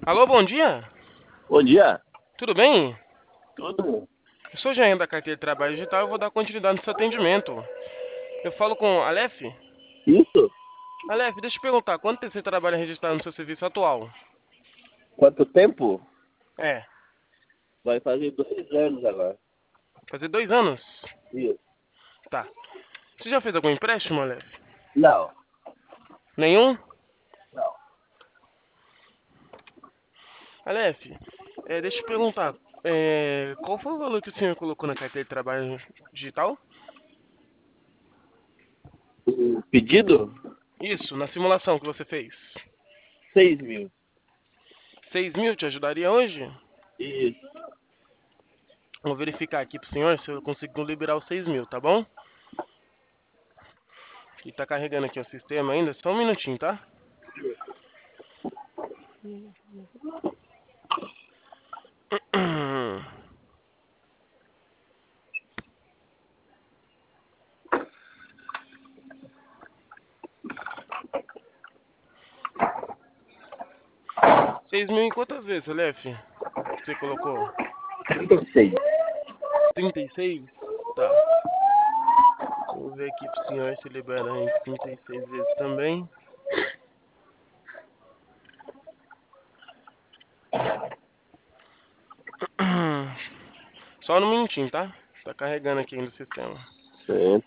Alô, bom dia? Bom dia. Tudo bem? Tudo? Eu sou gerente da carteira de trabalho digital e vou dar continuidade no seu atendimento. Eu falo com Aleph? Isso? Aleph, deixa eu te perguntar, quanto tempo você trabalha registrado no seu serviço atual? Quanto tempo? É, Vai fazer 2 anos agora. fazer 2 anos. Isso. Tá. Você já fez algum empréstimo, Aleph? Não. Nenhum? Não. Aleph, deixa eu te perguntar, qual foi o valor que o senhor colocou na carteira de trabalho digital? O pedido? Isso, na simulação que você fez. 6.000. 6.000 te ajudaria hoje? Isso. Vou verificar aqui pro senhor se eu consigo liberar os 6.000, tá bom? E tá carregando aqui o sistema ainda, só um minutinho, tá? 6.000 em quantas vezes, Aleph? Você colocou? 36. 36? Tá. Vou ver aqui pro senhor se libera em 36 vezes também. Só no minutinho, tá? Tá carregando aqui ainda o sistema. Certo.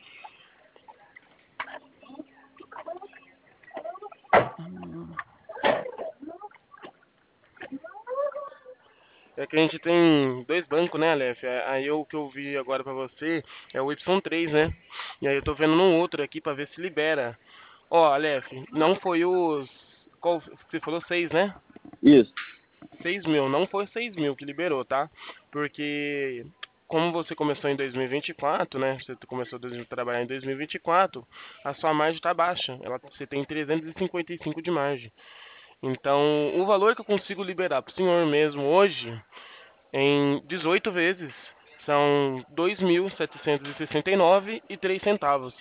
É que a gente tem dois bancos, né, Aleph? Aí o que eu vi agora pra você é o Y3, né? E aí eu tô vendo no outro aqui pra ver se libera. Ó, Aleph, não foi os. Qual você falou 6, né? Isso. 6.000, não foi 6.000 que liberou, tá? Porque como você começou em 2024, né? Você começou a trabalhar em 2024, a sua margem está baixa. Você tem 355 de margem. Então, o valor que eu consigo liberar para o senhor mesmo hoje, em 18 vezes, são 2.769,03 centavos.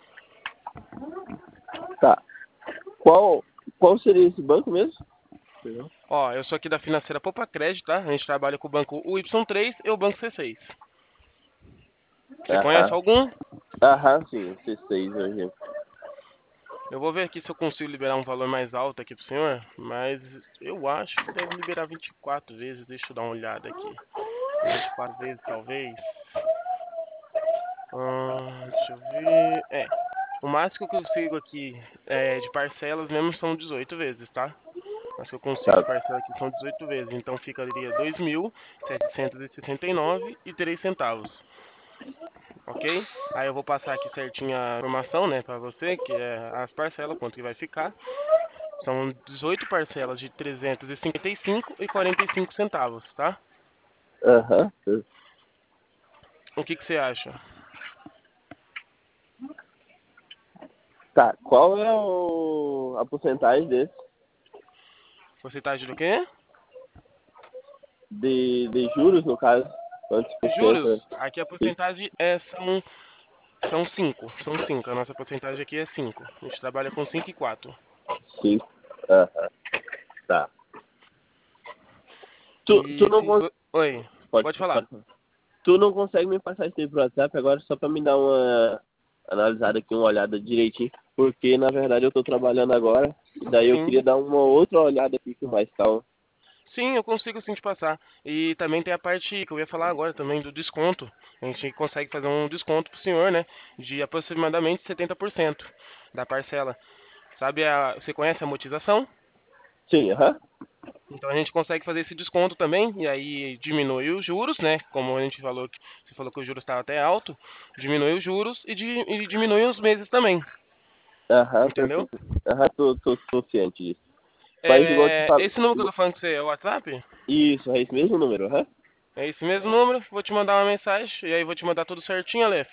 Tá. Qual seria esse banco mesmo? Entendeu? Ó, eu sou aqui da financeira Poupa Crédito, tá? A gente trabalha com o banco UY3 e o banco C6. Você conhece Aham. algum? Aham, sim. C6 hoje. Eu vou ver aqui se eu consigo liberar um valor mais alto aqui pro senhor, mas eu acho que deve liberar 24 vezes. Deixa eu dar uma olhada aqui. 24 vezes, talvez. Deixa eu ver. O máximo que eu consigo aqui de parcelas mesmo são 18 vezes, tá? Mas que eu consigo Tá. de parcela aqui são 18 vezes. Então ficaria 2.769,03 centavos. Ok? Aí eu vou passar aqui certinho a informação, né, pra você, que é as parcelas, quanto que vai ficar. São 18 parcelas de 355,45 centavos, tá? Aham. O que você acha? Tá. Qual é a porcentagem desse? Porcentagem do quê? De juros, no caso? Quantos por Juros. cento? Aqui a Sim. porcentagem são 5. São 5. A nossa porcentagem aqui é 5. A gente trabalha com 5 e 4. 5. Aham. Tá. Tu E não se... consegue. Oi, Pode, pode falar. pode. Tu não consegue me passar isso aí pro WhatsApp agora só pra me dar uma analisada aqui, uma olhada direitinho, porque na verdade eu tô trabalhando agora, e daí eu Sim. queria dar uma outra olhada aqui com mais calma. Sim, eu consigo sim te passar. E também tem a parte que eu ia falar agora também do desconto. A gente consegue fazer um desconto pro senhor, né? De aproximadamente 70% da parcela. Você conhece a motização? Sim, aham. Então a gente consegue fazer esse desconto também, e aí diminui os juros, né? Como a gente falou, você falou que o juros estava até alto, diminui os juros e diminui os meses também, Aham, entendeu? perfeito. Aham, tô ciente disso. Mas igual tu fala. Esse número que eu tô falando com você é o WhatsApp? Isso, é esse mesmo número, aham? É esse mesmo número, vou te mandar uma mensagem, e aí vou te mandar tudo certinho, Aleph.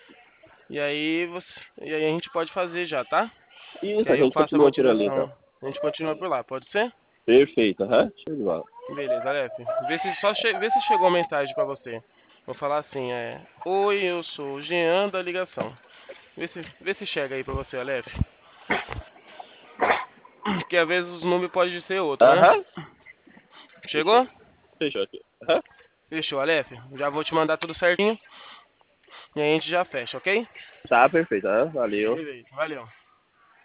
E aí a gente pode fazer já, tá? Que Isso, a aí eu gente faço a continua por ali então. motização. A gente continua por lá, pode ser? Perfeito, aham. Show de bola. Beleza, Aleph. Vê se chegou a mensagem pra você. Vou falar assim, Oi, eu sou o Jean da ligação. Vê se chega aí pra você, Aleph. Porque às vezes os números podem ser outro, né? Aham. Fechou. Chegou? Fechou aqui. Aham. Fechou, Aleph. Já vou te mandar tudo certinho e aí a gente já fecha, ok? Tá perfeito. Aham. Valeu. Beleza, valeu.